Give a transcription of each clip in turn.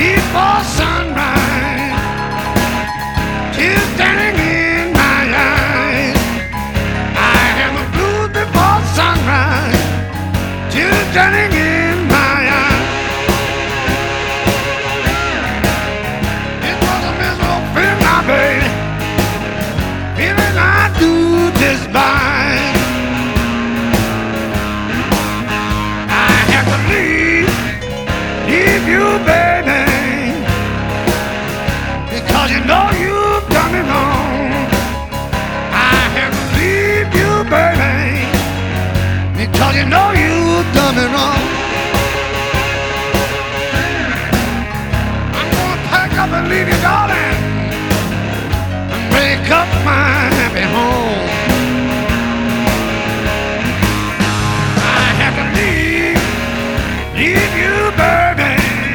before sunrise, tears standing in my eyes. I have the blues before sunrise, tears standing in my eyes. It was a miserable feeling, my baby, feeling I do despise. I have to leave you, baby, because you know you've done me wrong. I have to leave you, baby, because you know you've done me wrong. I'm gonna pack up and leave you, darling, and break up my happy home. I have to leave you, baby.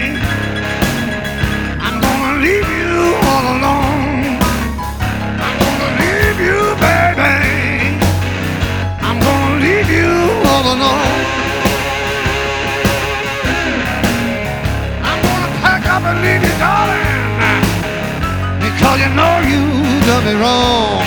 I'm gonna leave you all alone. I'm gonna leave you, baby. I'm gonna leave you all alone. I'm gonna pack up and leave you, darling, because you know you done me wrong.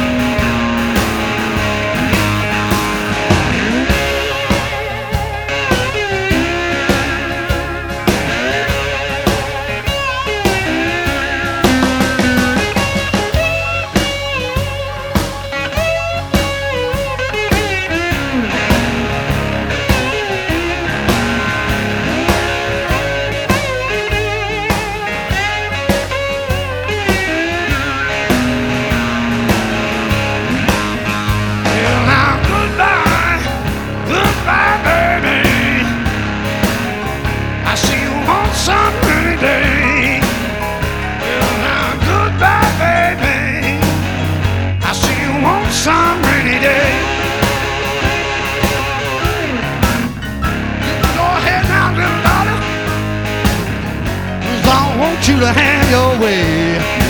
Some rainy day. Well, now goodbye, baby. I see you on some rainy day. Go ahead now, little darling, 'cause I want you to have your way.